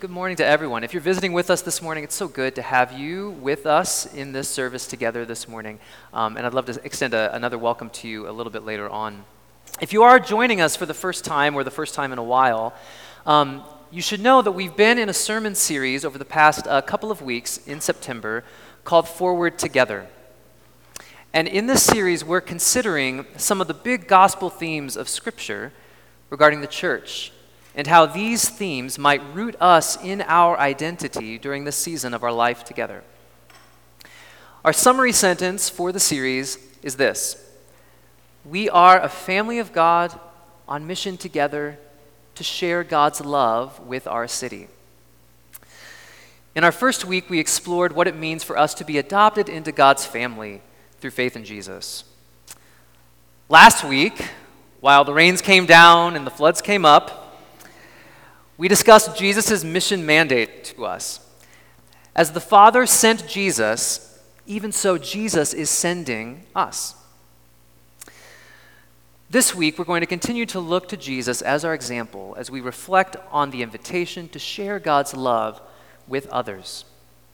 Good morning to everyone. If you're visiting with us this morning, it's so good to have you with us in this service together this morning. And I'd love to extend another welcome to you a little bit later on. If you are joining us for the first time or the first time in a while, you should know that we've been in a sermon series over the past couple of weeks in September called Forward Together. And in this series, we're considering some of the big gospel themes of Scripture regarding the church, and how these themes might root us in our identity during this season of our life together. Our summary sentence for the series is this: we are a family of God on mission together to share God's love with our city. In our first week, we explored what it means for us to be adopted into God's family through faith in Jesus. Last week, while the rains came down and the floods came up, we discussed Jesus' mission mandate to us. As the Father sent Jesus, even so Jesus is sending us. This week, we're going to continue to look to Jesus as our example as we reflect on the invitation to share God's love with others.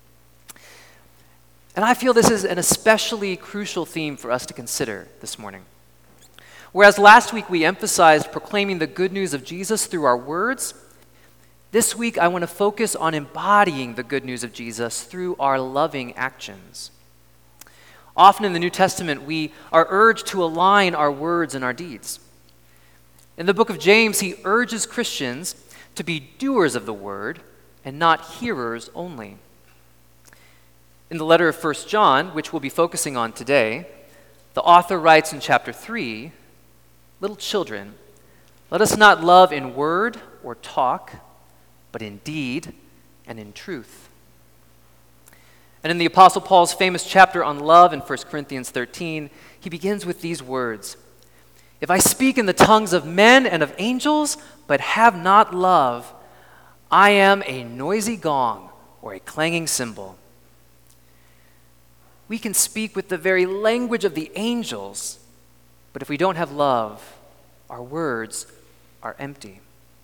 And I feel this is an especially crucial theme for us to consider this morning. Whereas last week we emphasized proclaiming the good news of Jesus through our words, this week, I want to focus on embodying the good news of Jesus through our loving actions. Often in the New Testament, we are urged to align our words and our deeds. In the book of James, he urges Christians to be doers of the word and not hearers only. In the letter of 1 John, which we'll be focusing on today, the author writes in chapter 3, "Little children, let us not love in word or talk, but in deed and in truth." And in the Apostle Paul's famous chapter on love in 1 Corinthians 13, he begins with these words: "If I speak in the tongues of men and of angels, but have not love, I am a noisy gong or a clanging cymbal." We can speak with the very language of the angels, but if we don't have love, our words are empty.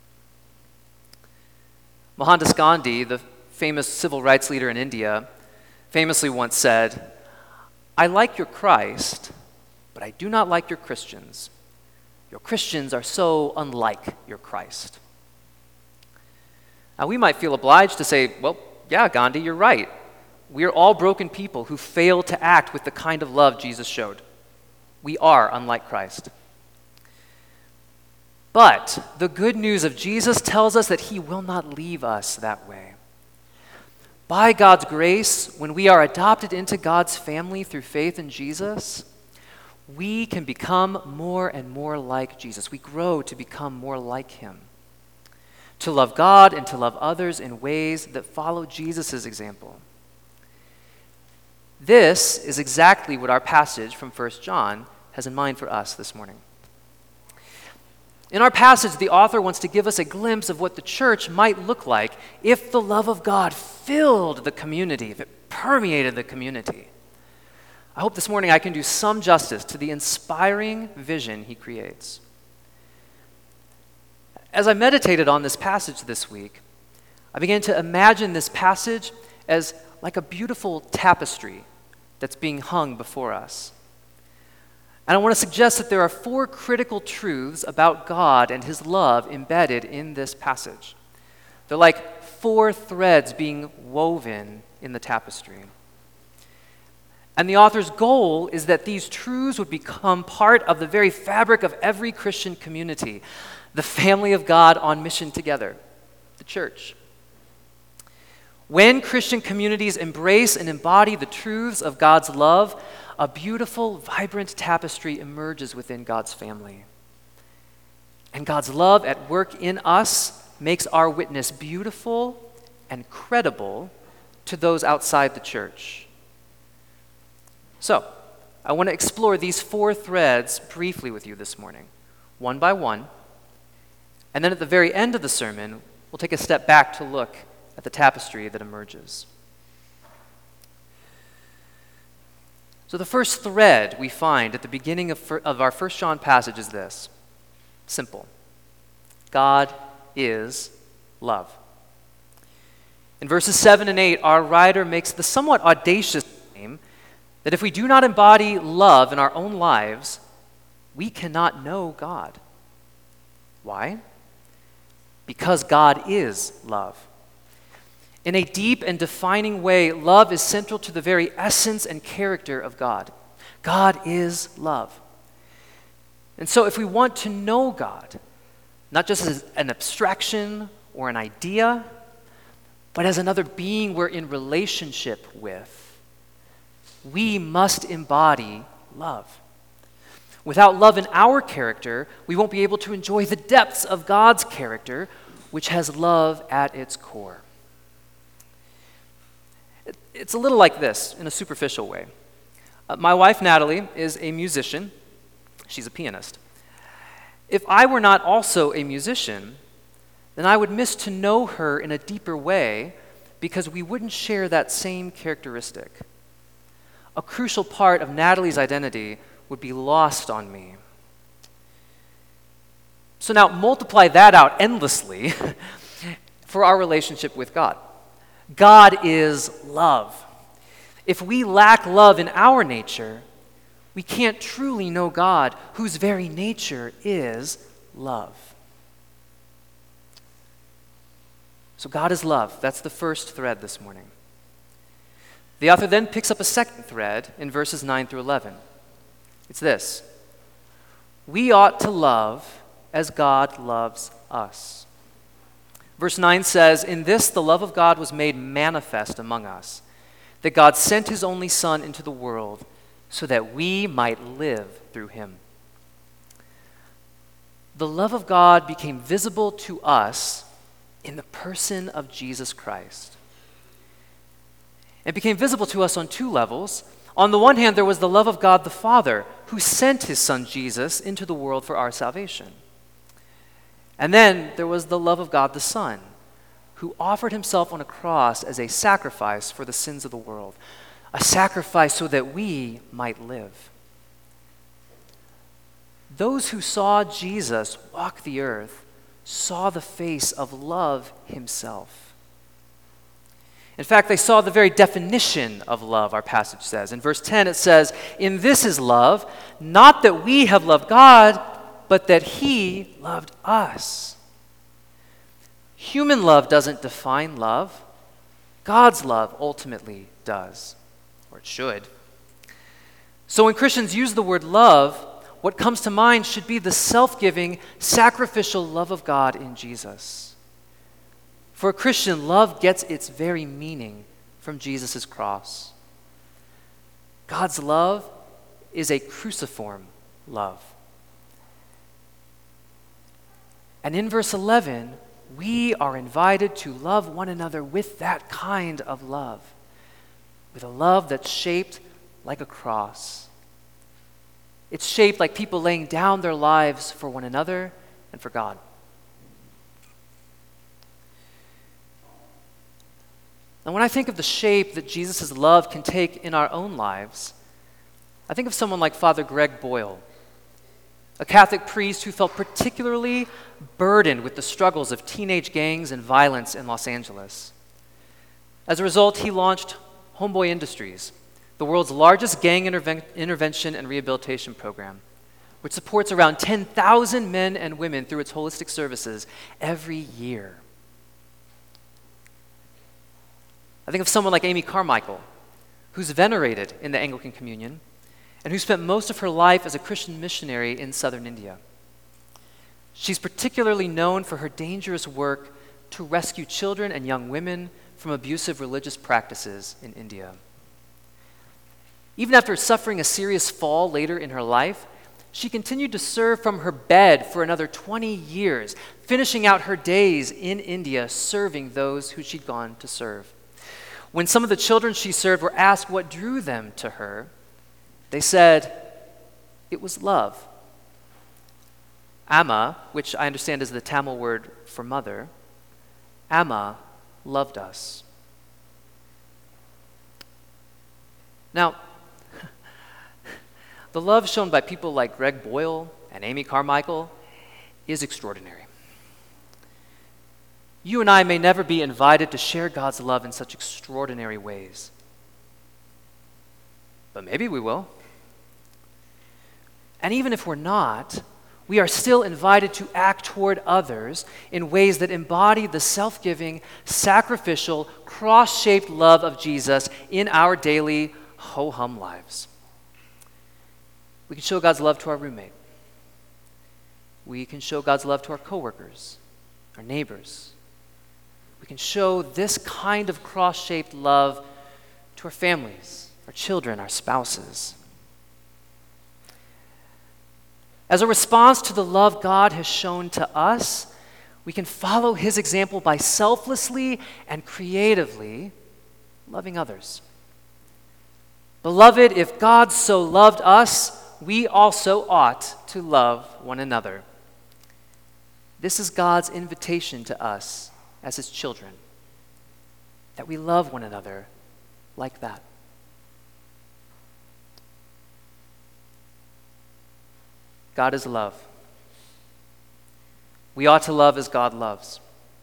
Mohandas Gandhi, the famous civil rights leader in India, famously once said, "I like your Christ, but I do not like your Christians. Your Christians are so unlike your Christ." Now we might feel obliged to say, well, yeah, Gandhi, you're right. We are all broken people who fail to act with the kind of love Jesus showed. We are unlike Christ. But the good news of Jesus tells us that he will not leave us that way. By God's grace, when we are adopted into God's family through faith in Jesus, we can become more and more like Jesus. We grow to become more like him, to love God and to love others in ways that follow Jesus' example. This is exactly what our passage from 1 John has in mind for us this morning. In our passage, the author wants to give us a glimpse of what the church might look like if the love of God filled the community, if it permeated the community. I hope this morning I can do some justice to the inspiring vision he creates. As I meditated on this passage this week, I began to imagine this passage as like a beautiful tapestry that's being hung before us. And I want to suggest that there are 4 critical truths about God and his love embedded in this passage. They're like 4 threads being woven in the tapestry. And the author's goal is that these truths would become part of the very fabric of every Christian community, the family of God on mission together, the church. When Christian communities embrace and embody the truths of God's love, a beautiful, vibrant tapestry emerges within God's family. And God's love at work in us makes our witness beautiful and credible to those outside the church. So, I want to explore these 4 threads briefly with you this morning, one by one. And then at the very end of the sermon, we'll take a step back to look at the tapestry that emerges. So the first thread we find at the beginning of our 1 John passage is this: simple. God is love. In verses 7 and 8, our writer makes the somewhat audacious claim that if we do not embody love in our own lives, we cannot know God. Why? Because God is love. In a deep and defining way, love is central to the very essence and character of God. God is love. And so if we want to know God, not just as an abstraction or an idea, but as another being we're in relationship with, we must embody love. Without love in our character, we won't be able to enjoy the depths of God's character, which has love at its core. It's a little like this in a superficial way. My wife, Natalie, is a musician. She's a pianist. If I were not also a musician, then I would miss to know her in a deeper way because we wouldn't share that same characteristic. A crucial part of Natalie's identity would be lost on me. So now multiply that out endlessly for our relationship with God. God is love. If we lack love in our nature, we can't truly know God, whose very nature is love. So God is love. That's the first thread this morning. The author then picks up a second thread in verses 9 through 11. It's this: we ought to love as God loves us. Verse 9 says, "In this the love of God was made manifest among us, that God sent his only Son into the world so that we might live through him." The love of God became visible to us in the person of Jesus Christ. It became visible to us on two levels. On the one hand, there was the love of God the Father, who sent his Son Jesus into the world for our salvation. And then there was the love of God the Son, who offered himself on a cross as a sacrifice for the sins of the world, a sacrifice so that we might live. Those who saw Jesus walk the earth saw the face of love himself. In fact, they saw the very definition of love, our passage says. In verse 10, it says, "In this is love, not that we have loved God, but that he loved us." Human love doesn't define love. God's love ultimately does, or it should. So when Christians use the word love, what comes to mind should be the self-giving, sacrificial love of God in Jesus. For a Christian, love gets its very meaning from Jesus' cross. God's love is a cruciform love. And in verse 11, we are invited to love one another with that kind of love, with a love that's shaped like a cross. It's shaped like people laying down their lives for one another and for God. And when I think of the shape that Jesus' love can take in our own lives, I think of someone like Father Greg Boyle, a Catholic priest who felt particularly burdened with the struggles of teenage gangs and violence in Los Angeles. As a result, he launched Homeboy Industries, the world's largest gang intervention and rehabilitation program, which supports around 10,000 men and women through its holistic services every year. I think of someone like Amy Carmichael, who's venerated in the Anglican Communion and who spent most of her life as a Christian missionary in southern India. She's particularly known for her dangerous work to rescue children and young women from abusive religious practices in India. Even after suffering a serious fall later in her life, she continued to serve from her bed for another 20 years, finishing out her days in India serving those who she'd gone to serve. When some of the children she served were asked what drew them to her, they said, it was love. Amma, which I understand is the Tamil word for mother, Amma loved us. Now, the love shown by people like Greg Boyle and Amy Carmichael is extraordinary. you and I may never be invited to share God's love in such extraordinary ways. But maybe we will. And even if we're not, we are still invited to act toward others in ways that embody the self-giving, sacrificial, cross-shaped love of Jesus in our daily ho-hum lives. We can show God's love to our roommate. We can show God's love to our coworkers, our neighbors. We can show this kind of cross-shaped love to our families, our children, our spouses. As a response to the love God has shown to us, we can follow his example by selflessly and creatively loving others. Beloved, if God so loved us, we also ought to love one another. This is God's invitation to us as his children, that we love one another like that. God is love. We ought to love as God loves.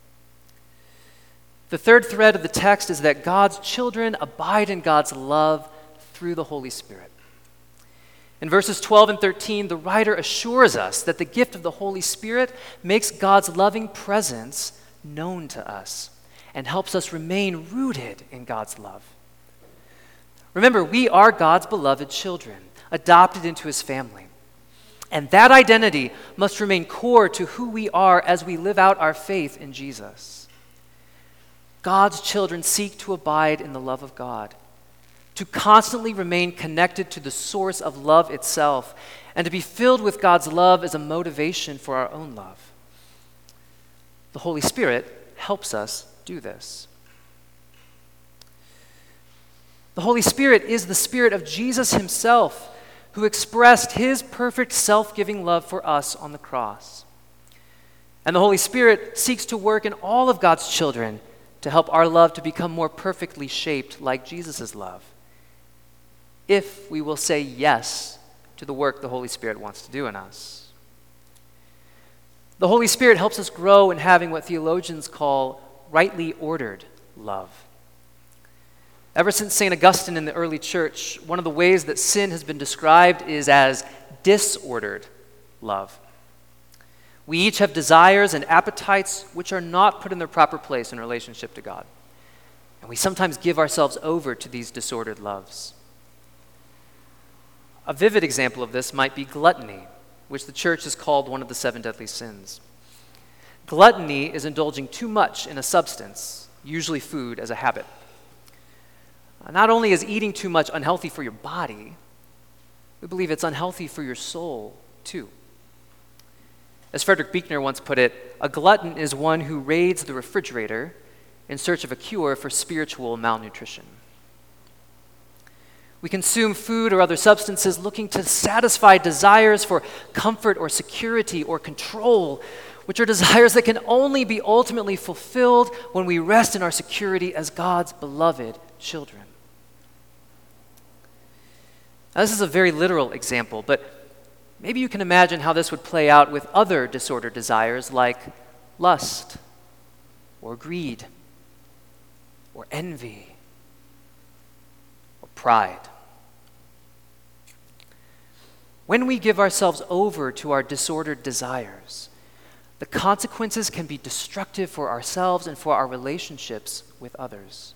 The third thread of the text is that God's children abide in God's love through the Holy Spirit. In verses 12 and 13, the writer assures us that the gift of the Holy Spirit makes God's loving presence known to us and helps us remain rooted in God's love. Remember, we are God's beloved children, adopted into his family. And that identity must remain core to who we are as we live out our faith in Jesus. God's children seek to abide in the love of God, to constantly remain connected to the source of love itself, and to be filled with God's love as a motivation for our own love. The Holy Spirit helps us do this. The Holy Spirit is the Spirit of Jesus himself, who expressed his perfect self-giving love for us on the cross. And the Holy Spirit seeks to work in all of God's children to help our love to become more perfectly shaped like Jesus' love, if we will say yes to the work the Holy Spirit wants to do in us. The Holy Spirit helps us grow in having what theologians call rightly ordered love. Ever since St. Augustine in the early church, one of the ways that sin has been described is as disordered love. We each have desires and appetites which are not put in their proper place in relationship to God. And we sometimes give ourselves over to these disordered loves. A vivid example of this might be gluttony, which the church has called one of the 7 deadly sins. Gluttony is indulging too much in a substance, usually food, as a habit. Not only is eating too much unhealthy for your body, we believe it's unhealthy for your soul, too. As Frederick Buechner once put it, a glutton is one who raids the refrigerator in search of a cure for spiritual malnutrition. We consume food or other substances looking to satisfy desires for comfort or security or control, which are desires that can only be ultimately fulfilled when we rest in our security as God's beloved children. Now, this is a very literal example, but maybe you can imagine how this would play out with other disordered desires like lust, or greed, or envy, or pride. When we give ourselves over to our disordered desires, the consequences can be destructive for ourselves and for our relationships with others.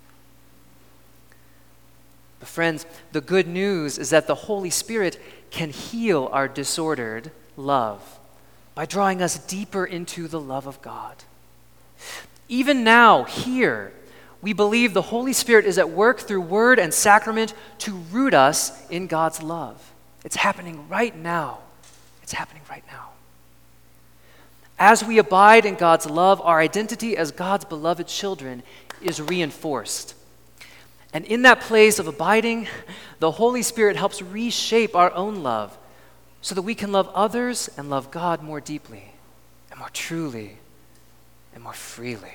But friends, the good news is that the Holy Spirit can heal our disordered love by drawing us deeper into the love of God. Even now, here, we believe the Holy Spirit is at work through word and sacrament to root us in God's love. It's happening right now. It's happening right now. As we abide in God's love, our identity as God's beloved children is reinforced. And in that place of abiding, the Holy Spirit helps reshape our own love so that we can love others and love God more deeply and more truly and more freely.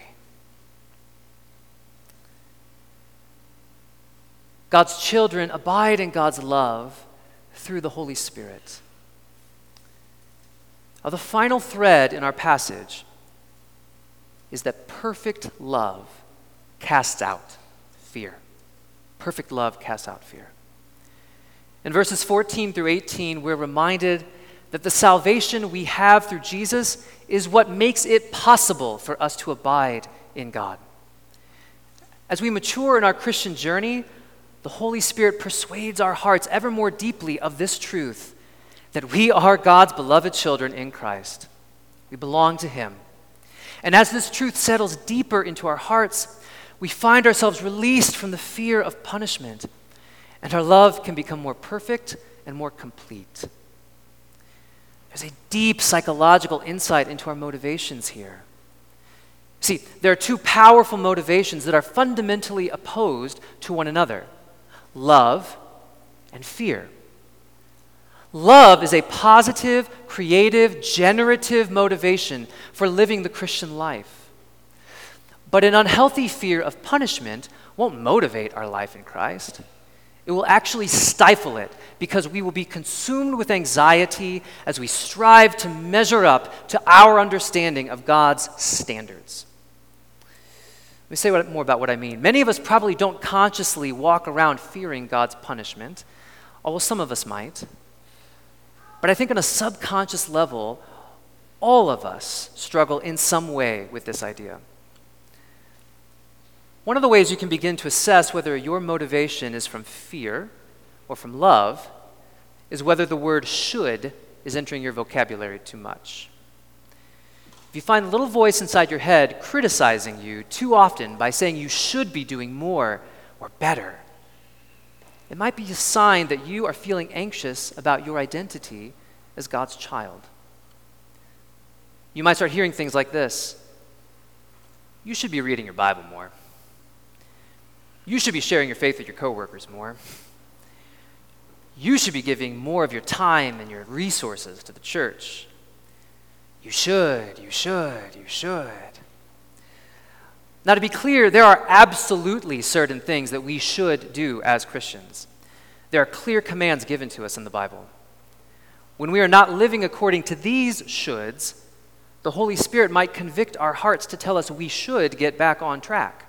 God's children abide in God's love through the Holy Spirit. Now, the final thread in our passage is that perfect love casts out fear. Perfect love casts out fear. In verses 14 through 18, we're reminded that the salvation we have through Jesus is what makes it possible for us to abide in God. As we mature in our Christian journey, the Holy Spirit persuades our hearts ever more deeply of this truth, that we are God's beloved children in Christ. We belong to Him. And as this truth settles deeper into our hearts, we find ourselves released from the fear of punishment, and our love can become more perfect and more complete. There's a deep psychological insight into our motivations here. See, there are two powerful motivations that are fundamentally opposed to one another: love and fear. Love is a positive, creative, generative motivation for living the Christian life. But an unhealthy fear of punishment won't motivate our life in Christ. It will actually stifle it, because we will be consumed with anxiety as we strive to measure up to our understanding of God's standards. Let me say more about what I mean. Many of us probably don't consciously walk around fearing God's punishment, although some of us might. But I think on a subconscious level, all of us struggle in some way with this idea. One of the ways you can begin to assess whether your motivation is from fear or from love is whether the word should is entering your vocabulary too much. If you find a little voice inside your head criticizing you too often by saying you should be doing more or better, it might be a sign that you are feeling anxious about your identity as God's child. You might start hearing things like this: you should be reading your Bible more. You should be sharing your faith with your coworkers more. You should be giving more of your time and your resources to the church. You should. Now, to be clear, there are absolutely certain things that we should do as Christians. There are clear commands given to us in the Bible. When we are not living according to these shoulds, the Holy Spirit might convict our hearts to tell us we should get back on track.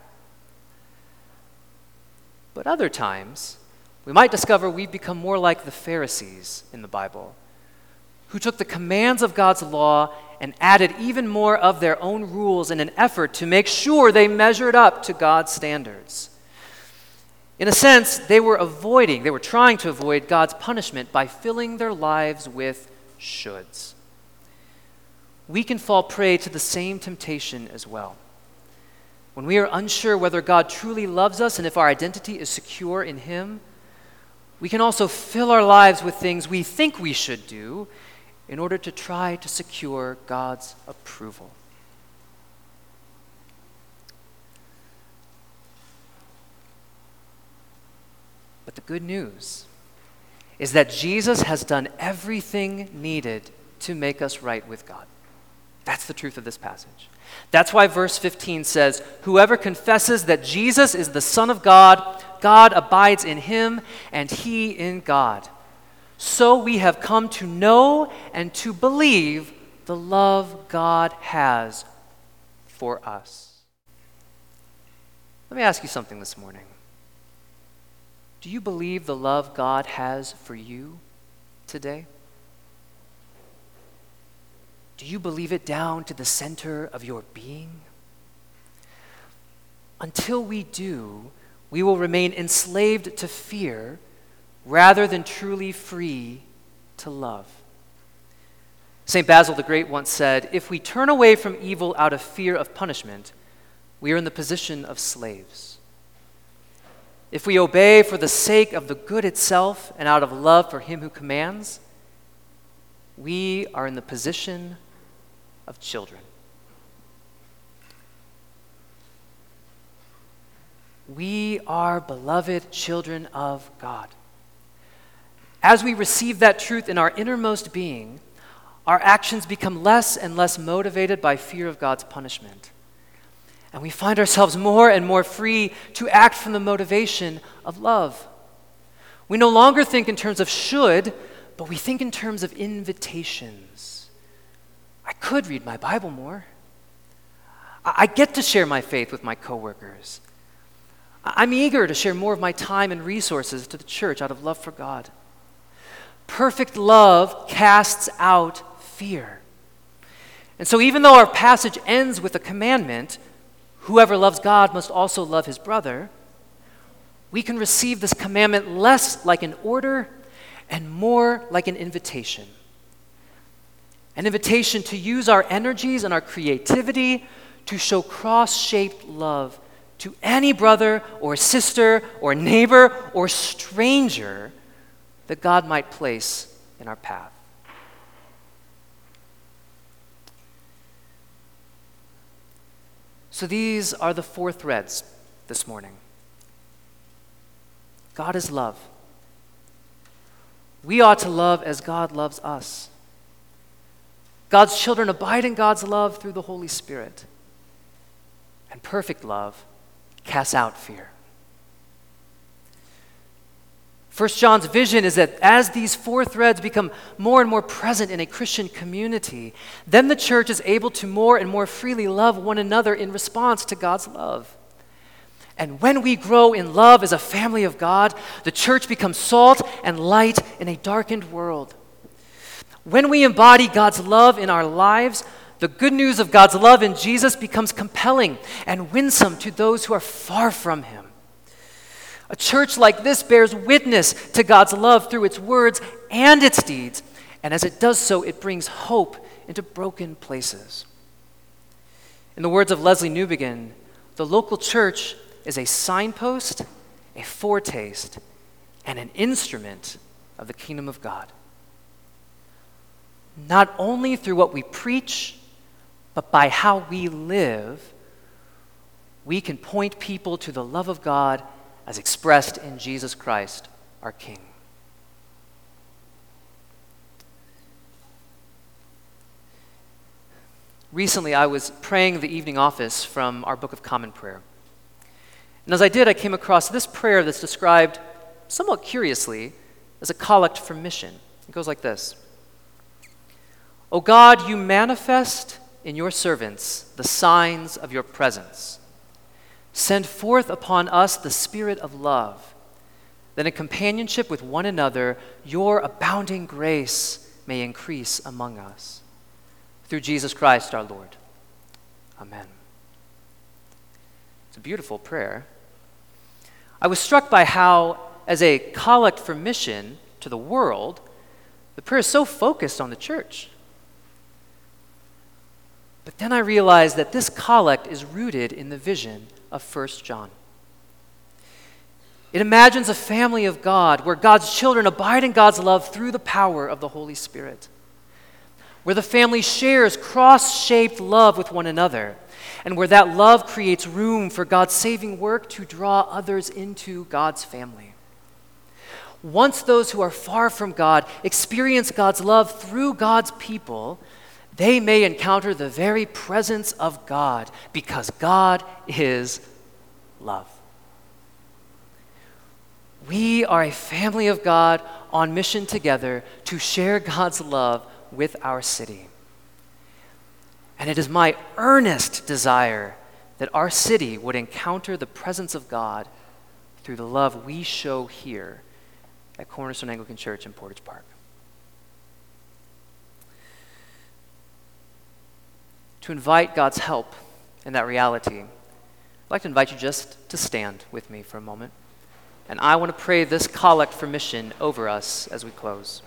But other times, we might discover we've become more like the Pharisees in the Bible, who took the commands of God's law and added even more of their own rules in an effort to make sure they measured up to God's standards. In a sense, they were trying to avoid God's punishment by filling their lives with shoulds. We can fall prey to the same temptation as well. When we are unsure whether God truly loves us and if our identity is secure in Him, we can also fill our lives with things we think we should do in order to try to secure God's approval. But the good news is that Jesus has done everything needed to make us right with God. That's the truth of this passage. That's why verse 15 says, "Whoever confesses that Jesus is the Son of God, God abides in him, and he in God. So we have come to know and to believe the love God has for us." Let me ask you something this morning. Do you believe the love God has for you today? Do you believe it down to the center of your being? Until we do, we will remain enslaved to fear rather than truly free to love. St. Basil the Great once said, "If we turn away from evil out of fear of punishment, we are in the position of slaves. If we obey for the sake of the good itself and out of love for him who commands, we are in the position of children." We are beloved children of God. As we receive that truth in our innermost being, our actions become less and less motivated by fear of God's punishment. And we find ourselves more and more free to act from the motivation of love. We no longer think in terms of should, but we think in terms of invitations. I could read my Bible more. I get to share my faith with my coworkers. I'm eager to share more of my time and resources to the church out of love for God. Perfect love casts out fear. And so even though our passage ends with a commandment, whoever loves God must also love his brother, we can receive this commandment less like an order and more like an invitation. An invitation to use our energies and our creativity to show cross-shaped love to any brother or sister or neighbor or stranger that God might place in our path. So these are the 4 threads this morning. God is love. We ought to love as God loves us. God's children abide in God's love through the Holy Spirit. And perfect love casts out fear. 1 John's vision is that as these 4 threads become more and more present in a Christian community, then the church is able to more and more freely love one another in response to God's love. And when we grow in love as a family of God, the church becomes salt and light in a darkened world. When we embody God's love in our lives, the good news of God's love in Jesus becomes compelling and winsome to those who are far from him. A church like this bears witness to God's love through its words and its deeds, and as it does so, it brings hope into broken places. In the words of Leslie Newbegin, the local church is a signpost, a foretaste, and an instrument of the kingdom of God. Not only through what we preach, but by how we live, we can point people to the love of God as expressed in Jesus Christ, our King. Recently, I was praying the evening office from our Book of Common Prayer. And as I did, I came across this prayer that's described somewhat curiously as a collect for mission. It goes like this. O God, you manifest in your servants the signs of your presence. Send forth upon us the spirit of love, that in companionship with one another, your abounding grace may increase among us. Through Jesus Christ our Lord. Amen. It's a beautiful prayer. I was struck by how, as a collect for mission to the world, the prayer is so focused on the church. But then I realized that this collect is rooted in the vision of 1 John. It imagines a family of God where God's children abide in God's love through the power of the Holy Spirit, where the family shares cross-shaped love with one another, and where that love creates room for God's saving work to draw others into God's family. Once those who are far from God experience God's love through God's people, they may encounter the very presence of God because God is love. We are a family of God on mission together to share God's love with our city. And it is my earnest desire that our city would encounter the presence of God through the love we show here at Cornerstone Anglican Church in Portage Park. To invite God's help in that reality, I'd like to invite you just to stand with me for a moment. And I want to pray this collect for mission over us as we close.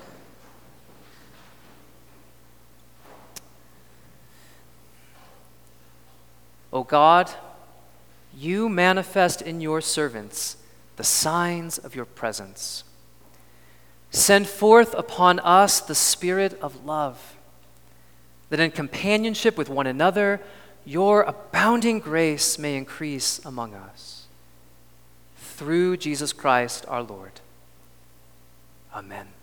O God, you manifest in your servants the signs of your presence. Send forth upon us the spirit of love, that in companionship with one another, your abounding grace may increase among us. Through Jesus Christ our Lord. Amen.